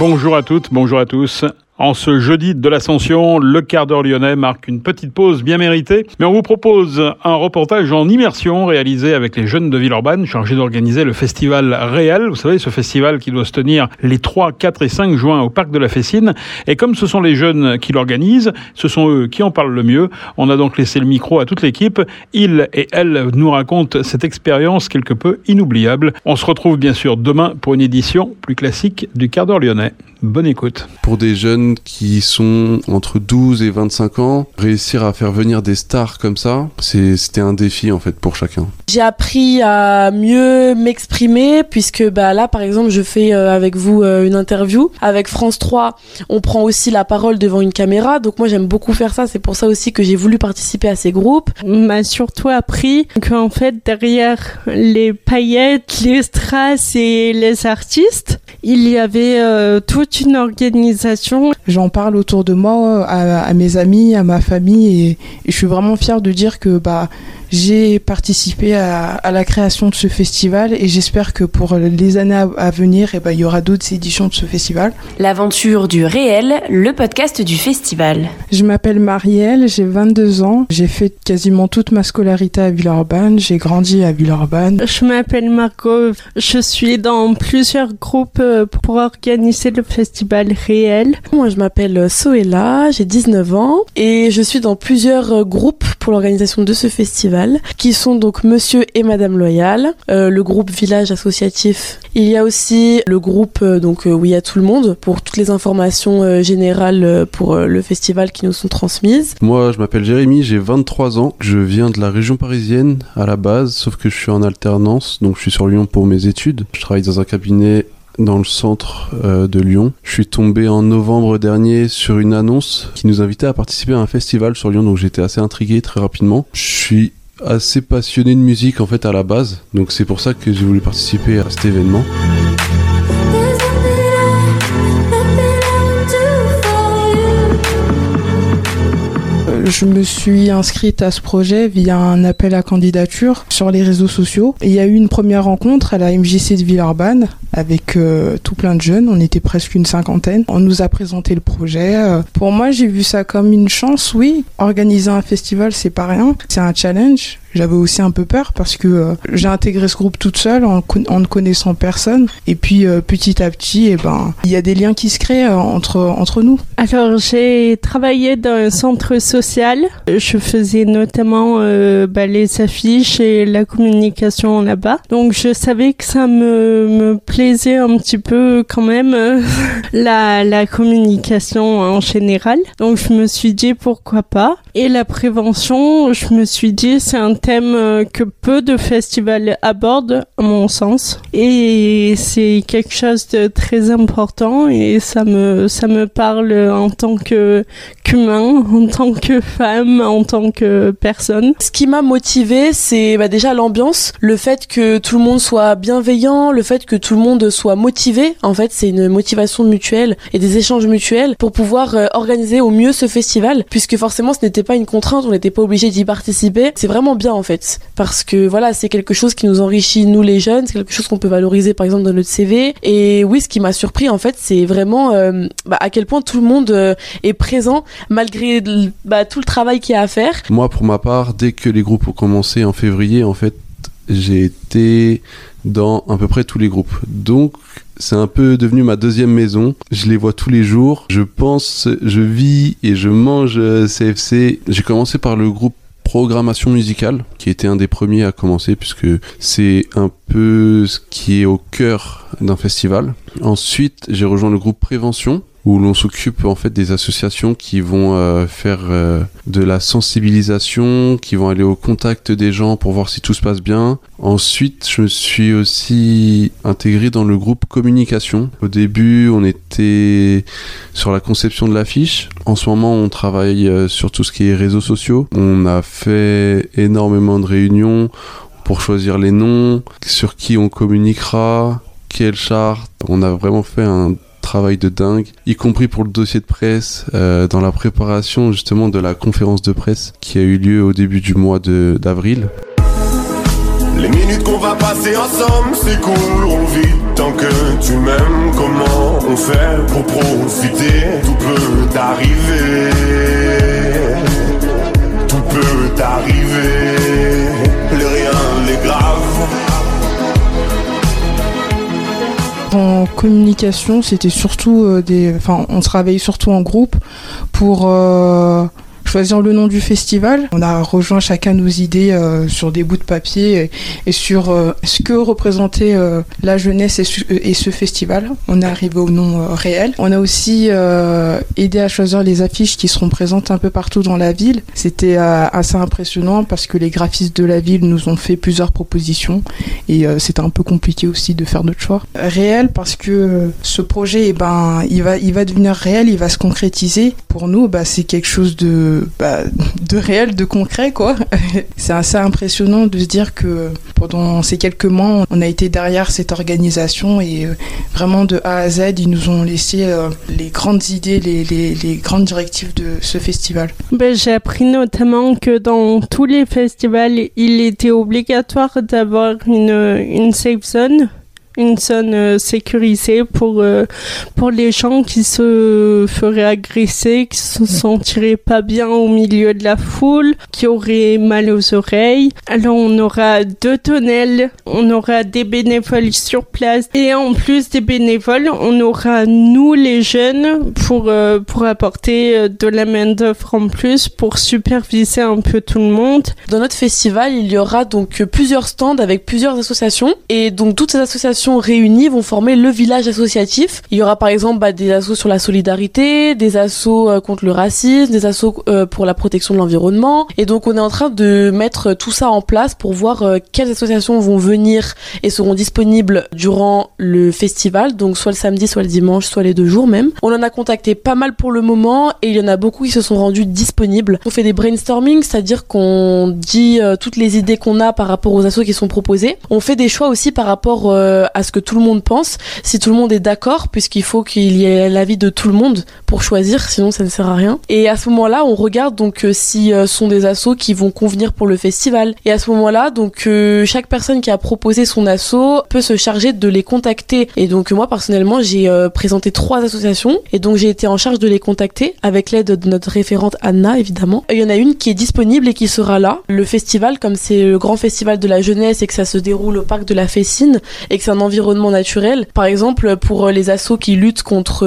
Bonjour à toutes, bonjour à tous. En ce jeudi de l'Ascension, le quart d'heure lyonnais marque une petite pause bien méritée, mais on vous propose un reportage en immersion réalisé avec les jeunes de Villeurbanne chargés d'organiser le festival Réel. Vous savez, ce festival qui doit se tenir les 3, 4 et 5 juin au parc de la Fessine. Et comme ce sont les jeunes qui l'organisent, ce sont eux qui en parlent le mieux. On a donc laissé le micro à toute l'équipe. Ils et elles nous racontent cette expérience quelque peu inoubliable. On se retrouve bien sûr demain pour une édition plus classique du quart d'heure lyonnais. Bonne écoute. Pour des jeunes qui sont entre 12 et 25 ans, réussir à faire venir des stars comme ça, c'était un défi en fait pour chacun. J'ai appris à mieux m'exprimer puisque là par exemple je fais avec vous une interview. Avec France 3, on prend aussi la parole devant une caméra, donc moi j'aime beaucoup faire ça, c'est pour ça aussi que j'ai voulu participer à ces groupes. On m'a surtout appris qu'en fait derrière les paillettes, les strass et les artistes, il y avait toute une organisation. J'en parle autour de moi, à mes amis, à ma famille, et je suis vraiment fière de dire que j'ai participé à la création de ce festival et j'espère que pour les années à venir, il y aura d'autres éditions de ce festival. L'aventure du réel, le podcast du festival. Je m'appelle Marielle, j'ai 22 ans. J'ai fait quasiment toute ma scolarité à Villeurbanne. J'ai grandi à Villeurbanne. Je m'appelle Margot. Je suis dans plusieurs groupes pour organiser le festival Réel. Moi, je m'appelle Soéla, j'ai 19 ans et je suis dans plusieurs groupes pour l'organisation de ce festival, qui sont donc Monsieur et Madame Loyal, le groupe Village Associatif. Il y a aussi le groupe où il y a tout le monde pour toutes les informations générales pour le festival qui nous sont transmises. Moi, je m'appelle Jérémy, j'ai 23 ans. Je viens de la région parisienne à la base, sauf que je suis en alternance, donc je suis sur Lyon pour mes études. Je travaille dans un cabinet dans le centre de Lyon. Je suis tombé en novembre dernier sur une annonce qui nous invitait à participer à un festival sur Lyon, donc j'étais assez intrigué très rapidement. Je suis assez passionné de musique en fait à la base, donc c'est pour ça que j'ai voulu participer à cet événement. Je me suis inscrite à ce projet via un appel à candidature sur les réseaux sociaux. Et il y a eu une première rencontre à la MJC de Villeurbanne avec tout plein de jeunes. On était presque une cinquantaine. On nous a présenté le projet. Pour moi, j'ai vu ça comme une chance, oui. Organiser un festival, c'est pas rien. C'est un challenge. J'avais aussi un peu peur parce que j'ai intégré ce groupe toute seule en ne connaissant personne. Et puis petit à petit, il y a des liens qui se créent entre nous. Alors j'ai travaillé dans un centre social. Je faisais notamment les affiches et la communication là-bas. Donc je savais que ça me plaisait un petit peu quand même la communication en général. Donc je me suis dit pourquoi pas. Et la prévention, je me suis dit c'est un thème que peu de festivals abordent à mon sens, et c'est quelque chose de très important et ça me parle en tant qu'humain, en tant que femme, en tant que personne. Ce qui m'a motivée, c'est déjà l'ambiance, le fait que tout le monde soit bienveillant, le fait que tout le monde soit motivé. En fait, c'est une motivation mutuelle et des échanges mutuels pour pouvoir organiser au mieux ce festival, puisque forcément ce n'était pas une contrainte, on n'était pas obligé d'y participer. C'est vraiment bien en fait, parce que voilà, c'est quelque chose qui nous enrichit nous les jeunes, c'est quelque chose qu'on peut valoriser par exemple dans notre CV. Et oui, ce qui m'a surpris en fait, c'est vraiment à quel point tout le monde est présent malgré tout le travail qu'il y a à faire. Moi, pour ma part, dès que les groupes ont commencé en février, en fait, j'ai été dans à peu près tous les groupes. Donc, c'est un peu devenu ma deuxième maison. Je les vois tous les jours. Je pense, je vis et je mange CFC. J'ai commencé par le groupe Programmation musicale, qui était un des premiers à commencer, puisque c'est un peu ce qui est au cœur d'un festival. Ensuite, j'ai rejoint le groupe Prévention, où l'on s'occupe en fait des associations qui vont faire de la sensibilisation, qui vont aller au contact des gens pour voir si tout se passe bien. Ensuite, je me suis aussi intégré dans le groupe communication. Au début, on était sur la conception de l'affiche. En ce moment, on travaille sur tout ce qui est réseaux sociaux. On a fait énormément de réunions pour choisir les noms, sur qui on communiquera, quelle charte. On a vraiment fait un travail de dingue, y compris pour le dossier de presse, dans la préparation justement de la conférence de presse qui a eu lieu au début du mois d'avril. Les minutes minutes qu'on va passer ensemble s'écouleront vite. Tant que tu m'aimes, comment on fait pour profiter? Tout peut arriver, tout peut arriver, le rien n'est grave. En communication, c'était surtout on travaillait surtout en groupe pour choisir le nom du festival. On a rejoint chacun nos idées sur des bouts de papier et sur ce que représentait la jeunesse et ce festival. On est arrivé au nom réel. On a aussi aidé à choisir les affiches qui seront présentes un peu partout dans la ville. C'était assez impressionnant parce que les graphistes de la ville nous ont fait plusieurs propositions et c'était un peu compliqué aussi de faire notre choix. Réel parce que ce projet, il va devenir réel, il va se concrétiser. Pour nous, c'est quelque chose de réel, de concret, quoi. C'est assez impressionnant de se dire que pendant ces quelques mois, on a été derrière cette organisation et vraiment de A à Z, ils nous ont laissé les grandes idées, les grandes directives de ce festival. J'ai appris notamment que dans tous les festivals, il était obligatoire d'avoir une safe zone. Une zone sécurisée pour les gens qui se feraient agresser, qui se sentiraient pas bien au milieu de la foule, qui auraient mal aux oreilles. Alors on aura 2 tunnels, on aura des bénévoles sur place et en plus des bénévoles, on aura nous les jeunes pour apporter de la main-d'œuvre en plus pour superviser un peu tout le monde. Dans notre festival, il y aura donc plusieurs stands avec plusieurs associations et donc toutes ces associations réunis vont former le village associatif. Il y aura par exemple des assos sur la solidarité, des assos contre le racisme, des assos pour la protection de l'environnement. Et donc on est en train de mettre tout ça en place pour voir quelles associations vont venir et seront disponibles durant le festival, donc soit le samedi, soit le dimanche, soit les 2 jours même. On en a contacté pas mal pour le moment et il y en a beaucoup qui se sont rendus disponibles. On fait des brainstorming, c'est-à-dire qu'on dit toutes les idées qu'on a par rapport aux assos qui sont proposés. On fait des choix aussi par rapport à ce que tout le monde pense, si tout le monde est d'accord, puisqu'il faut qu'il y ait l'avis de tout le monde pour choisir, sinon ça ne sert à rien. Et à ce moment-là, on regarde donc si sont des assos qui vont convenir pour le festival. Et à ce moment-là, donc chaque personne qui a proposé son asso peut se charger de les contacter. Et donc moi personnellement, j'ai présenté 3 associations et donc j'ai été en charge de les contacter avec l'aide de notre référente Anna évidemment. Et il y en a une qui est disponible et qui sera là. Le festival, comme c'est le grand festival de la jeunesse et que ça se déroule au parc de la Fessine et que c'est un environnement naturel, par exemple pour les assos qui luttent contre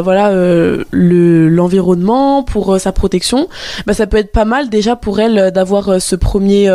l'environnement, pour sa protection, ça peut être pas mal déjà pour elles d'avoir ce premier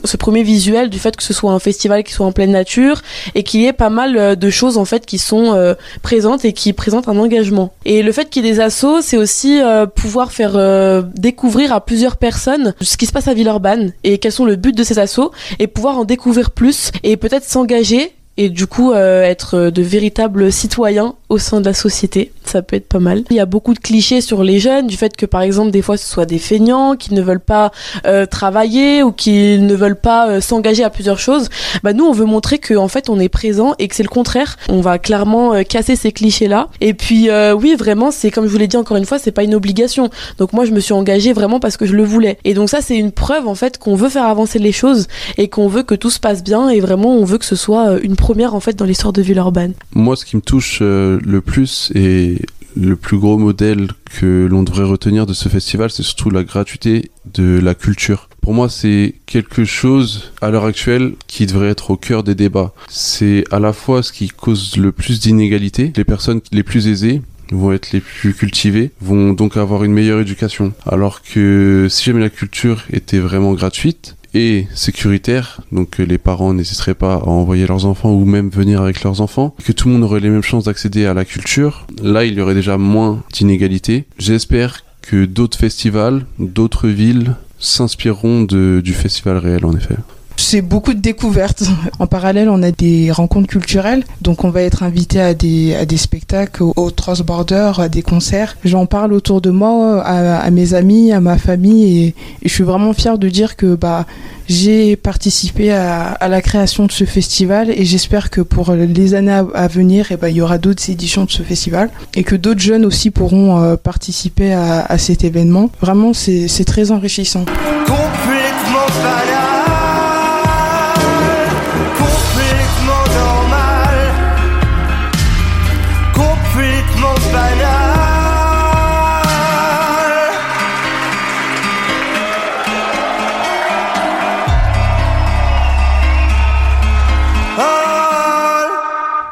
visuel du fait que ce soit un festival qui soit en pleine nature et qu'il y ait pas mal de choses en fait qui sont présentes et qui présentent un engagement. Et le fait qu'il y ait des assos, c'est aussi pouvoir faire découvrir à plusieurs personnes ce qui se passe à Villeurbanne et quels sont le but de ces assos et pouvoir en découvrir plus et peut-être s'engager et du coup être de véritables citoyens au sein de la société. Ça peut être pas mal. Il y a beaucoup de clichés sur les jeunes, du fait que par exemple des fois ce soit des feignants qui ne veulent pas travailler ou qui ne veulent pas s'engager à plusieurs choses. Nous on veut montrer que en fait on est présent et que c'est le contraire. On va clairement casser ces clichés là. Et puis oui vraiment c'est comme je vous l'ai dit encore une fois, c'est pas une obligation. Donc moi je me suis engagée vraiment parce que je le voulais. Et donc ça c'est une preuve en fait qu'on veut faire avancer les choses et qu'on veut que tout se passe bien et vraiment on veut que ce soit une première en fait dans l'histoire de Villeurbanne. Moi ce qui me touche le plus et le plus gros modèle que l'on devrait retenir de ce festival, c'est surtout la gratuité de la culture. Pour moi, c'est quelque chose, à l'heure actuelle, qui devrait être au cœur des débats. C'est à la fois ce qui cause le plus d'inégalités. Les personnes les plus aisées vont être les plus cultivées, vont donc avoir une meilleure éducation. Alors que si jamais la culture était vraiment gratuite et sécuritaire, donc les parents n'hésiteraient pas à envoyer leurs enfants ou même venir avec leurs enfants, que tout le monde aurait les mêmes chances d'accéder à la culture, là il y aurait déjà moins d'inégalités. J'espère que d'autres festivals, d'autres villes s'inspireront du festival réel en effet. C'est beaucoup de découvertes. En parallèle, on a des rencontres culturelles. Donc, on va être invité à des spectacles, au Transborder, à des concerts. J'en parle autour de moi, à mes amis, à ma famille. Et je suis vraiment fière de dire que j'ai participé à la création de ce festival. Et j'espère que pour les années à venir, il y aura d'autres éditions de ce festival. Et que d'autres jeunes aussi pourront participer à cet événement. Vraiment, c'est très enrichissant. Complètement balade.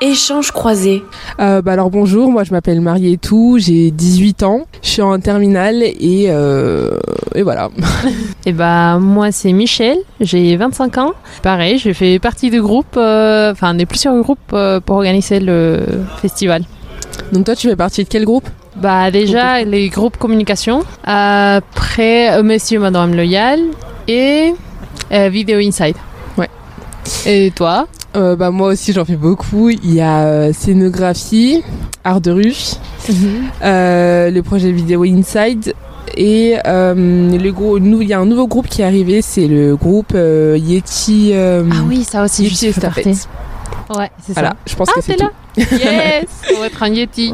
Échange croisé. Alors bonjour, moi je m'appelle Marietou, j'ai 18 ans, je suis en terminale et voilà. Et moi c'est Michel, j'ai 25 ans. Pareil, je fais partie du groupe, des plusieurs groupes pour organiser le festival. Donc toi tu fais partie de quel groupe ? Déjà les groupes communication, après Monsieur Madame Loyal et Video Inside. Ouais. Et toi ? Moi aussi j'en fais beaucoup. Il y a scénographie, art de rue, le projet Video Inside et il y a un nouveau groupe qui est arrivé, c'est le groupe Yeti. Ah oui, ça aussi Yeti je fais partie. Ouais, c'est voilà, ça. Je pense que c'est là. tout. Yes, on va être un Yeti.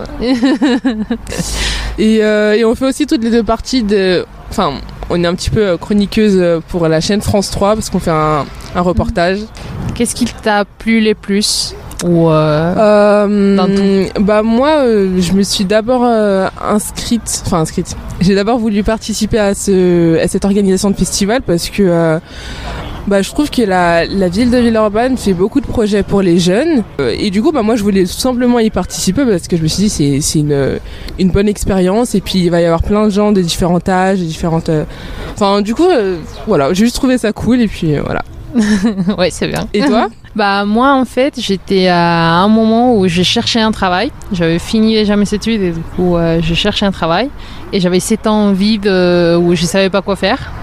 Et on fait aussi toutes les deux parties on est un petit peu chroniqueuse pour la chaîne France 3 parce qu'on fait un reportage. Qu'est-ce qui t'a plu le plus ou dans tout? Moi, je me suis d'abord inscrite. J'ai d'abord voulu participer à cette organisation de festival parce que je trouve que la ville de Villeurbanne fait beaucoup de projets pour les jeunes et du coup moi je voulais tout simplement y participer parce que je me suis dit c'est une bonne expérience et puis il va y avoir plein de gens de différents âges, de différentes voilà, j'ai juste trouvé ça cool et puis voilà. Ouais, c'est bien. Et toi? Moi en fait j'étais à un moment où j'ai cherché un travail, j'avais fini déjà mes études et du coup je cherchais un travail et j'avais cette envie où je savais pas quoi faire.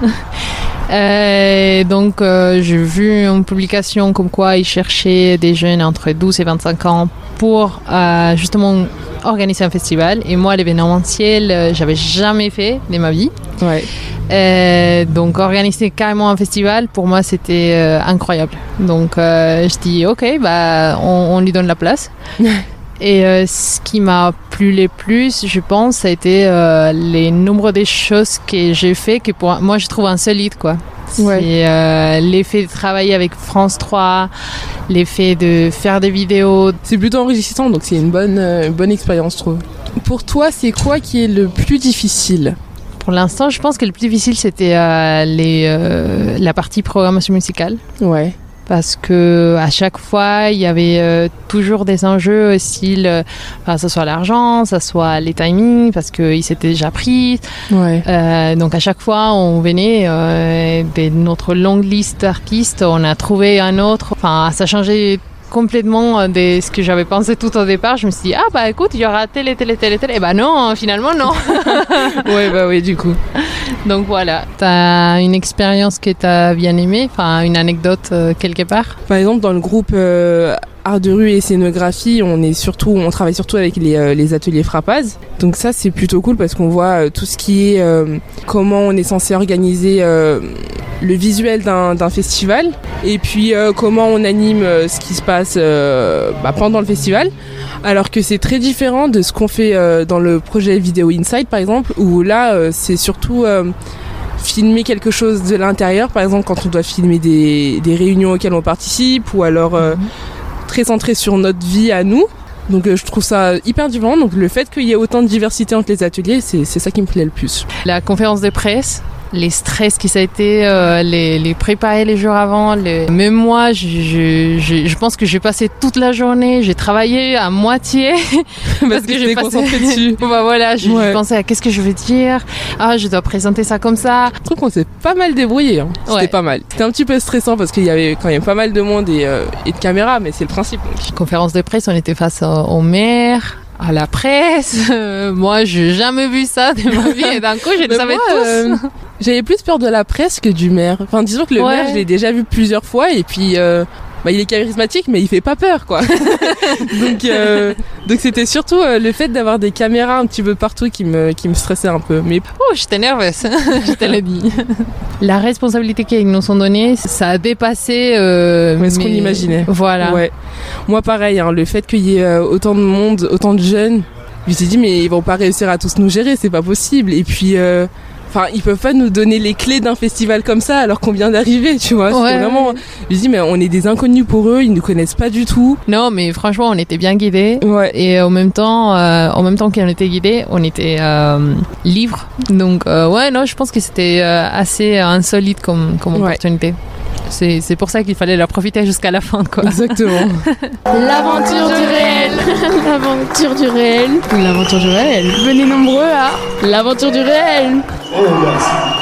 Donc j'ai vu une publication comme quoi ils cherchaient des jeunes entre 12 et 25 ans pour justement organiser un festival et moi l'événementiel j'avais jamais fait de ma vie. Ouais. Donc organiser carrément un festival pour moi c'était incroyable. Donc je dis ok on lui donne la place. Et ce qui m'a plu le plus, je pense, ça a été les nombres des choses que j'ai fait que pour moi je trouve insolite quoi. Ouais. C'est l'effet de travailler avec France 3, l'effet de faire des vidéos. C'est plutôt enrichissant, donc c'est une bonne expérience, je trouve. Pour toi, c'est quoi qui est le plus difficile ? Pour l'instant, je pense que le plus difficile c'était la partie programmation musicale. Ouais. Parce que à chaque fois il y avait toujours des enjeux style ça soit l'argent, ça soit les timings parce qu'ils s'étaient déjà pris. Ouais. Donc à chaque fois on venait de notre longue liste d'artistes, on a trouvé un autre. Ça changeait complètement de ce que j'avais pensé tout au départ. Je me suis dit écoute, il y aura tel et non, finalement non. Oui, du coup. Donc voilà, t'as une expérience que t'as bien aimée, une anecdote quelque part? Par exemple, dans le groupe art de rue et scénographie, on travaille surtout avec les ateliers Frappaz. Donc ça, c'est plutôt cool parce qu'on voit tout ce qui est comment on est censé organiser le visuel d'un festival et puis comment on anime ce qui se passe pendant le festival. Alors que c'est très différent de ce qu'on fait dans le projet Video Inside par exemple, où là c'est surtout filmer quelque chose de l'intérieur, par exemple quand on doit filmer des réunions auxquelles on participe ou alors très centré sur notre vie à nous. Donc je trouve ça hyper différent. Donc le fait qu'il y ait autant de diversité entre les ateliers, c'est ça qui me plaît le plus. La conférence de presse, les stress qui ça a été, les préparer les jours avant. Même moi, je pense que j'ai passé toute la journée, j'ai travaillé à moitié parce que j'ai concentré dessus. Je pensais à qu'est-ce que je vais dire. Je dois présenter ça comme ça. Je trouve qu'on s'est pas mal débrouillé. C'était pas mal. C'était un petit peu stressant parce qu'il y avait quand même pas mal de monde et de caméras, mais c'est le principe. Conférence de presse, on était face au maire, à la presse. Moi, j'ai jamais vu ça de ma vie et d'un coup, je le savais tous. J'avais plus peur de la presse que du maire. Disons que le maire, je l'ai déjà vu plusieurs fois et puis il est charismatique mais il fait pas peur quoi. donc c'était surtout le fait d'avoir des caméras un petit peu partout qui me stressait un peu. Mais j'étais nerveuse, je te l'ai dit. La responsabilité qu'ils nous ont donnée, ça a dépassé ce qu'on imaginait. Voilà. Ouais. Moi pareil, le fait qu'il y ait autant de monde, autant de jeunes, je me suis dit mais ils vont pas réussir à tous nous gérer, c'est pas possible. Et puis ils peuvent pas nous donner les clés d'un festival comme ça alors qu'on vient d'arriver, tu vois. C'était vraiment. Je me dis mais on est des inconnus pour eux, ils nous connaissent pas du tout. Non, mais franchement, on était bien guidés. Ouais. Et en même temps qu'on était guidés, on était libres. Donc je pense que c'était assez insolite comme opportunité. C'est pour ça qu'il fallait la profiter jusqu'à la fin, quoi. Exactement. L'aventure du réel. L'aventure du réel. L'aventure du réel. Venez nombreux à l'aventure du réel. Oh, merci.